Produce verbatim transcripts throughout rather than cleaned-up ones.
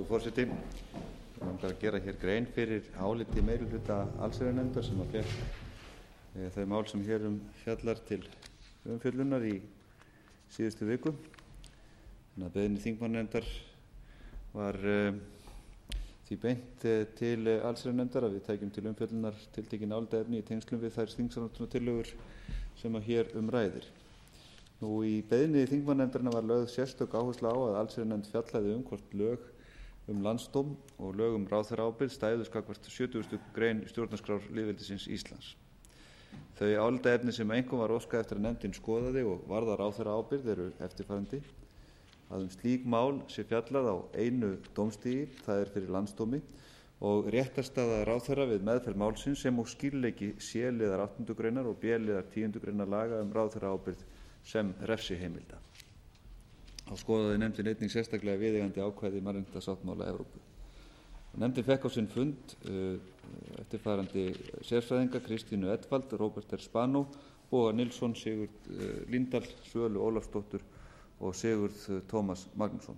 Virðulegur forseti. Mig langar að gera hér grein fyrir áliti meirihluta allsherjarnefndar sem að fékk e, þau mál sem hér um fjallar til umfjöllunar í síðustu viku. Þannig að beiðni þingmannanefndar var e, því beint e, til allsherjarnefndar að við tækjum til umfjöllunar tiltekin álitaefni í tengslum við þær þingsályktunartillögur sem að hér um ræðir. Nú í beiðni þingmannanefndarinnar var lögð sérstök áhersla á að allsherjarnefnd fjallaði um hvort lög um landsdóm og lög um ráðherraábyrgð stæðust gagnvart sjötugustu grein stjórnarskrár lýðveldisins Íslands. Þau álitaefni sem einkum var óskað eftir að nefndin skoðaði og varða ráðherraábyrgð eru eftirfarandi: að um slík mál sé fjallað á einu dómstigi, það er fyrir landsdómi, og réttarstaða ráðherra við meðferð málsins sem og skýrleiki C-liðar áttundu greinar og B-liðar tíundu greinar laga um ráðherraábyrgð sem refsiheimilda. Þá skoðaði nefndin einnig sérstaklega viðeigandi ákvæði mannréttindasáttmála Evrópu. Nefndin fekk á sinn fund uh, eftirfarandi sérfræðinga: Kristínu Edvald, Róbert R. Spanó, Boga Nilsson, Sigurd uh, Líndal, Svölu Ólafsdóttur og Sigurð uh, Tómas Magnússon.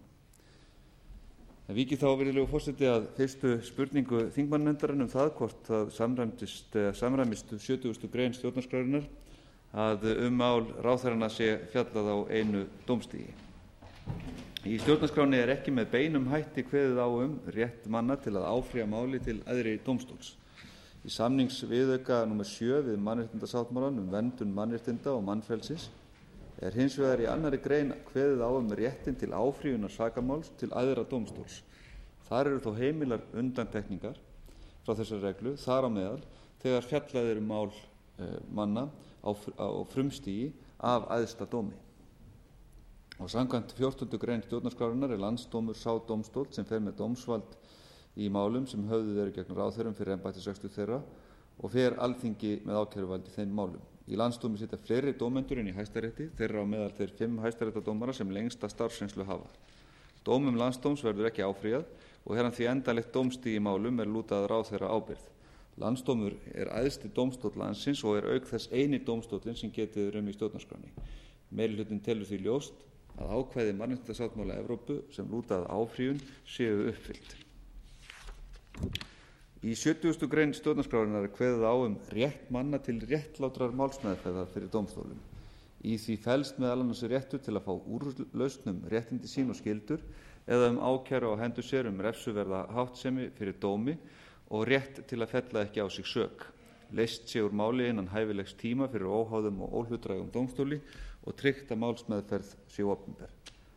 En vikið þá, virðulegur forseti, að fyrstu spurningu þingmannanefndarinnar um það hvort það samræmist, uh, samræmist sjötugustu grein stjórnarskrárinnar að um mál ráðherranna sé fjallað á einu dómstigi. Í stjórnarskránni er ekki með beinum hætti kveðið á um rétt manna til að áfrýja máli til æðri dómstóls. Í samningsviðauka númer sjö við mannréttindasáttmálann um verndun mannréttinda og mannfrelsis er hins vegar í annarri grein kveðið á um réttin til áfrýjunar sakamáls til æðra dómstóls. Þar eru þó heimilar undantekningar frá þessari reglu, þar á meðal þegar fjallað er um mál eh, manna á, á frumstigi af æðsta dómi. Og samkvæmt fjórtándu grein stjórnarskrárinnar er landsdómur sá dómstóll sem fer með dómsvald í málum sem höfðuð eru gegn ráðherrum fyrir embættisrekstur þeirra og fer Alþingi með ákæruvald í þeim málum. Í landsdómi sitja fleiri dómendur en í Hæstarétti, þeirra á meðal þeir fimm hæstaréttardómara sem lengsta starfsreynslu hafa. Dómum landsdóms verður ekki áfrýjað og er hann því endanlegt dómstig í málum er lúta að ráðherra ábyrgð. Landsdómur er æðsti dómstóll landsins og er auk þess eini dómstóllinn sem getið er um í stjórnarskránni. Meirihlutinn telur því ljóst að ákvæði mannréttindasáttmála Evrópu sem lúta að áfrýjun séu uppfyllt. Í sjötugustu grein stjórnarskrárinnar er kveðið á um rétt manna til réttlátrar málsmeðferðar fyrir dómstólum. Í því felst meðal annars réttur til að fá úrlausn um réttindi sín og skyldur eða um ákæru á hendur sér um refsuverða háttsemi fyrir dómi og rétt til að fella ekki á sig sök. Leyst sé úr máli innan hæfilegs tíma fyrir óháðum og óhlutdrægum dómstóli og tryggt að málsmeðferð sé opinber.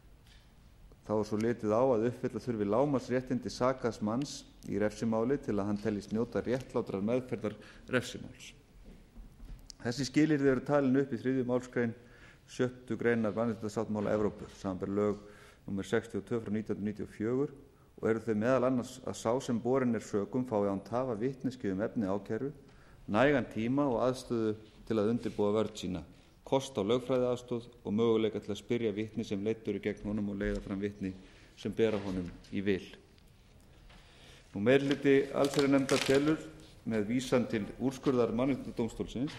Þá er svo litið á að uppfylla þurfi lágmarksréttindi sakaðs manns í refsimáli til að hann teljist njóta réttlátrar meðferðar refsimáls. Þessi skilyrði eru talin upp í þriðju málsgrein sjöttu greinar mannréttindasáttmála Evrópu, samanber lög númer sextíu og tvö frá nítján hundruð níutíu og fjögur, og eru þau meðal annars að sá sem borinn er sökum fái án tafa vitneskju um efni ákæru, nægan tíma og aðstöðu til að undirbúa vörn sína, kost á lögfræðiaðstoð og möguleika til að spyrja vitni sem leiddur í gegn honum og leiða fram vitni sem bera honum í vil. Nú meirihluti allsherjarnefndar telur með vísan til úrskurðar mannréttindadómstólsins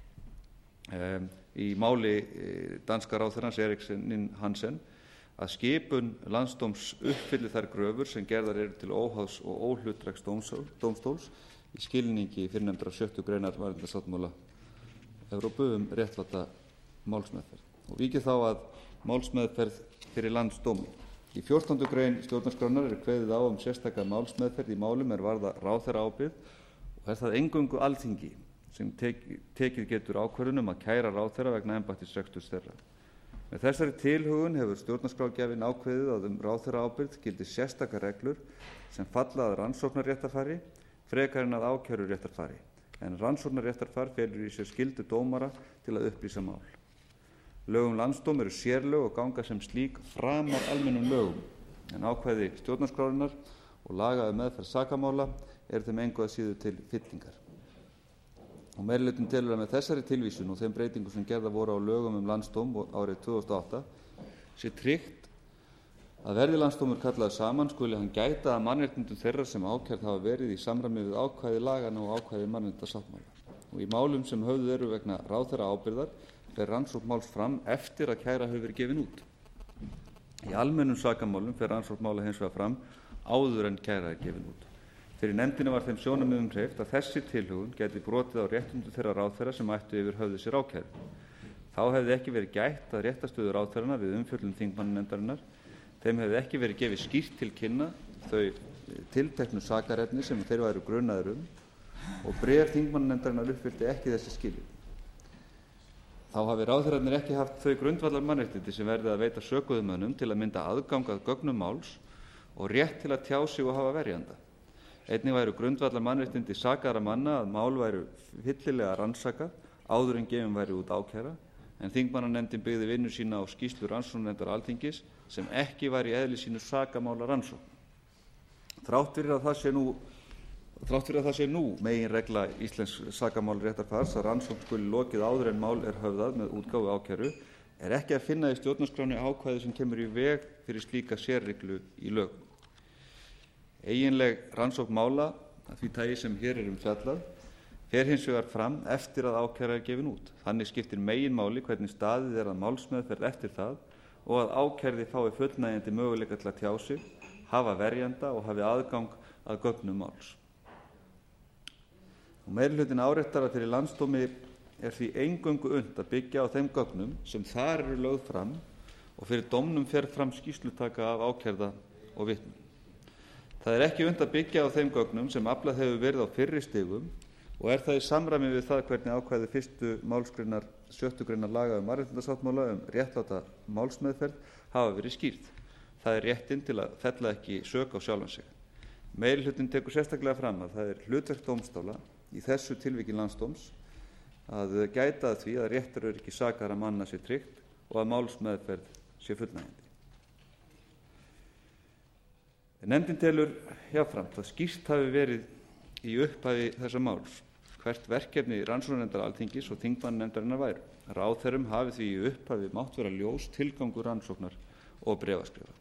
um, í máli danska ráðherrans Eriksen Hansen að skipun landsdóms uppfylli þær gröfur sem gerðar eru til óháðs og óhlutdrægs dómstóls í skilningi fyrrnefndrar sjöttu greinar mannréttindasáttmála Evrópu um réttláta málsmeðferð. Og vikið þá að málsmeðferð fyrir landsdómi. Í fjórtándu grein stjórnarskrárinnar er kveðið á um sérstaka málsmeðferð í málum er varða ráðherraábyrgð og er það eingöngu Alþingi sem tek, tekið getur ákvörðun um að kæra ráðherra vegna embættisreksturs þeirra. Með þessari tilhögun hefur stjórnarskrárgjafinn ákveðið að um ráðherraábyrgð gildi sérstaka reglur sem falla að rannsóknarréttarfari frekar en að ákæruréttarfari, en rannsóknarréttarfar felur í sér skyldu dómara til að upplýsa mál. Lög um landsdóm eru sérlög og ganga sem slík framar almennum lögum, en ákvæði stjórnarskrárinnar og laga um meðferð sakamála eru þeim engu að síður til fyllingar. Og meirihlutinn telur að með þessari tilvísun og þeim breytingum sem gerða voru á lögum um landsdóm árið tvö þúsund og átta sé tryggt að verði landsdómur kallaður saman skuli hann gæta að mannréttindum þeirra sem ákærð hafa verið í samræmi við ákvæði lagana og ákvæði mannréttindasáttmála. Og í málum sem höfðuð eru vegna ráðherraábyrgðar fer rannsókn máls fram eftir að kæra hefur verið gefin út. Í almennum sakamálum fer rannsókn mála hins vegar fram áður en kæra er gefin út. Fyrir nefndinni var þeim sjónarmiðum hreyft að þessi tilhögun gæti brotið á réttindum þeirra ráðherra sem ættu yfir höfði sér ákæru. Þá hefði ekki verið gætt að réttarstöðu ráðherranna við umfjöllun þingmannanefndarinnar. Þeim hefði ekki verið gefið skýrt til kynna þau tilteknu sakarefni sem þeir væru grunaðir um og bréf þingmannanefndarinnar uppfyllti ekki þessi skilyrði. Þá hafi ráðherrarnir ekki haft þau grundvallar mannréttindi sem verði að veita sökuðumönnum til að mynda aðgang að gögnum máls og rétt til að tjá sig og hafa verjanda. Einnig væru grundvallar mannréttindi sakaðra manna að mál væru fyllilega rannsakað áður en gefin væri út ákæra, en þingmannanefndin byggði vinnu sína á skýrslu rannsóknarnefndar Alþingis sem ekki var í eðli sínu sakamála rannsókn. Þrátt fyrir að það sé nú Þrátt fyrir að það sé nú meginregla íslensks sakamálaréttarfars að rannsókn skuli lokið áður en mál er höfðað með útgáfu ákæru, er ekki að finna í stjórnarskránni ákvæði sem kemur í veg fyrir slíka sérreglu í lögum. Eiginleg rannsókn mála af því tagi sem hér er um fjallað fer hins vegar fram eftir að ákæra er gefin út. Þannig skiptir meginmáli hvernig staðið er að málsmeðferð eftir það og að ákærði fái fullnægjandi möguleika til að tjá sig, hafa verjanda og hafi aðgang að gögnum máls. Og meirihlutinn áréttar að fyrir landsdómi er því eingöngu unnt að byggja á þeim gögnum sem þar eru lögð fram og fyrir dómnum fer fram skýrslutaka af ákærða og vitnum. Það er ekki unnt að byggja á þeim gögnum sem aflað hefur verið á fyrri stigum og er það í samræmi við það hvernig ákvæði fyrstu málsgreinar sjöttu greinar laga um mannréttindasáttmála um réttláta málsmeðferð hafa verið skýrð. Það er réttinn til að fella ekki sök á sjálfan sig. Meirihlutinn tekur sérstaklega fram að það er hlutverk dómstóla í þessu tilviki landsdóms að gæta að því að réttaröryggi sakaðra manna sé tryggt og að málsmeðferð sé fullnægjandi. Nefndin telur jafnframt að skýrt hafi verið í upphafi þessa máls hvert verkefni rannsóknarnefndar Alþingis og þingmannanefndarinnar væru. Ráðherrum hafi því í upphafi mátt vera ljós tilgangur rannsóknar og bréfaskrifa.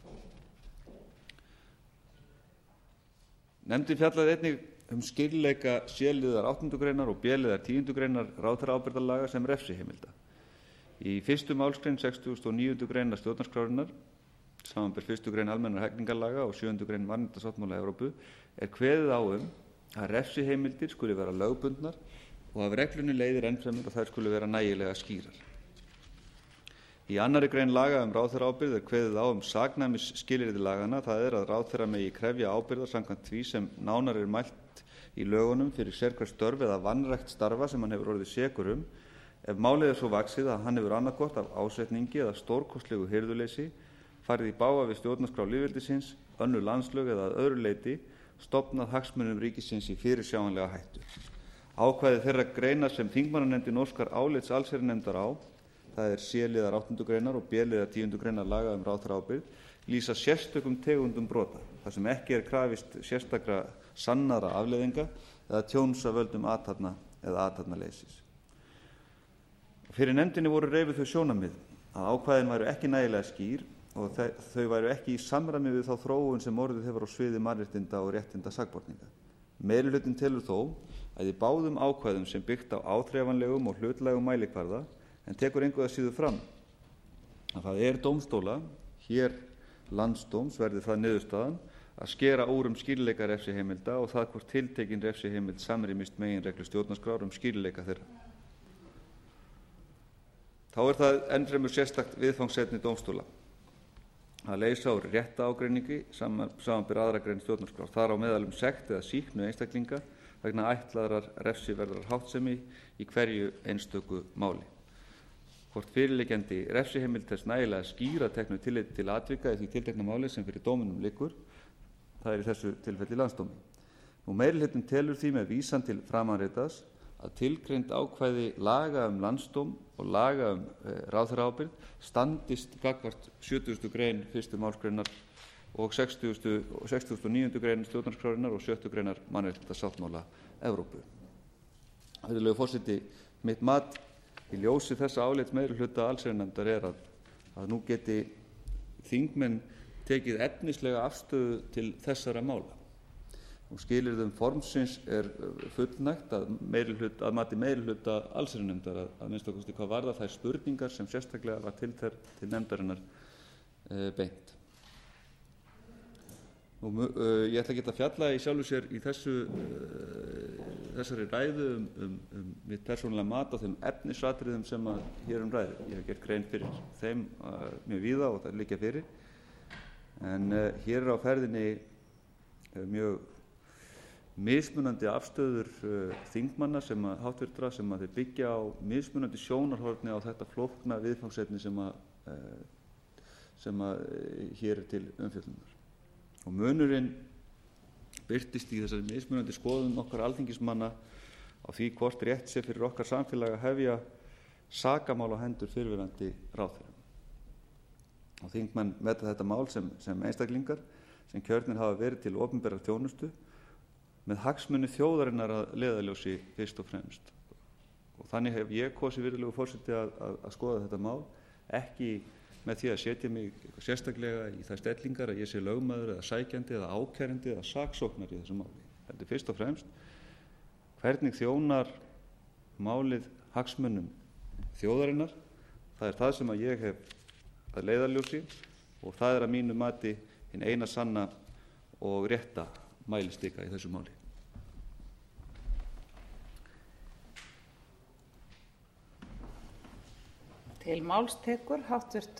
Nefndin fjallaði einnig um skýrleika C-liðar áttundu greinar og B-liðar tíundu greinar ráðherraábyrgðarlaga sem refsiheimilda. Í fyrstu málsgrein sextugustu og níundu greinar stjórnarskrárinnar, samanber fyrstu grein almennra hegningarlaga og sjöundu grein mannréttindasáttmála Evrópu, er kveðið á um að refsiheimildir skuli vera lögbundnar og af reglunni leiðir ennfremur að þær skuli vera nægilega skýrar. Í annarri grein laga um ráðherraábyrgð er kveðið á um saknæmisskilyrði laganna, það er að ráðherra megi krefja ábyrgðar samkvæmt því sem nánar er mælt í lögunum fyrir sérhver störf eða vanrækt starfa sem hann hefur orðið sekur um, ef málið er svo vaxið að hann hefur annaðhvort af ásetningi eða stórkostlegu hirðuleysi farið í bága við stjórnarskrá lýðveldisins, önnur landslög eða að öðru leyti stofnað hagsmunum ríkisins í fyrirsjáanlega hættu. Ákvæði þeirra greinar sem þingmannanefndin óskar álits allsherjarnefndar á, það er C-liðar áttundu greinar og B-liðar tíundu greinar laga um ráðherraábyrgð, lýsa sérstökum tegundum brota, þar sem ekki er krafist sérstakra sannara afleiðinga eða tjóns af völdum athafna eða athafnaleysis. Fyrir nefndinni voru reifuð þau sjónarmið að ákvæðin væru ekki nægilega skýr og þau væru ekki í samræmi við þá þróun sem orðið hefur á sviði mannréttinda og réttinda sakborninga. Meirihlutinn telur þó að í báðum ákvæðum sem byggt á áþreifanlegum og hlutlægum mælikvarða, en tekur engu að síður fram að það er dómstóla, hér landsdóms verði það niðurstaðan, að skera úr um skýrleika refsiheimilda og það hvort tiltekin refsiheimild samrýmist meginreglu stjórnarskrár um skýrleika þeirra. Þá er það ennfremur sérstakt viðfangsefni dómstóla að leysa úr réttaágreiningi samanber aðra grein stjórnarskrár, þar á meðal um sekt eða sýknu einstaklinga vegna ætlaðrar refsiverðrar háttsemi í hverju einstöku máli. Hvort fyrirliggjandi refsiheimild þess nægilega skýra teknu tilliti til atvika í því tiltekna máli sem fyrir dóminum liggur, það er í þessu tilfelli landsdómi. Nú meirihlutinn telur því með vísan til framanritaðs að tilgreind ákvæði laga um landsdóm og laga um e, ráðherraábyrgð standist gagnvart sjötugustu grein fyrstu málsgreinar og sextugustu og níundu grein stjórnarskrárinnar og sjöttu greinar mannréttindasáttmála Evrópu. Virðulegur forseti, mitt mat í ljósi þessa álits meirihluta allsherjarnefndar er að, að nú geti þingmenn tekið efnislega afstöðu til þessara mála. Og skilyrðum formsins er fullnægt að, meirihluta, að mati meirihluta allsherjarnefndar að, að minnsta kosti hvað varðar þær spurningar sem sérstaklega var til, til nefndarinnar e, beint. og uh, ég ætla ekki að fjalla í sjálfu sér í þessu, uh, þessari ræðu um, um, um mitt persónulega mat á þeim efnisatriðum sem að hér um ræðu. Ég hef gert grein fyrir þeim uh, mjög víða og það liggja fyrir. En uh, hér er á ferðinni uh, mjög mismunandi afstöður uh, þingmanna sem að háttvirtra sem að þeir byggja á mismunandi sjónarhorni á þetta flókna viðfangsefni sem að, uh, sem að uh, hér er til umfjöllunar. Og munurinn birtist í þessari mismunandi skoðun okkar alþingismanna á því hvort rétt sé fyrir okkar samfélag að hefja sakamál á hendur fyrrverandi ráðherrum. Og þingmenn meta þetta mál sem, sem einstaklingar sem kjörnir hafa verið til opinberrar þjónustu með hagsmuni þjóðarinnar að leiðarljósi fyrst og fremst. Og þannig hef ég kosið virðulegu forseti að, að, að skoða þetta mál, ekki með því að setja mig sérstaklega í þær stellingar að ég sé lögmaður eða sækjandi eða ákærandi eða saksóknari í þessu máli. Þetta er fyrst og fremst hvernig þjónar málið hagsmunum þjóðarinnar. Það er það sem að ég hef að leiðarljósi og það er að mínu mati hin eina sanna og rétta mælistika í þessu máli. Til máls tekur háttvirtur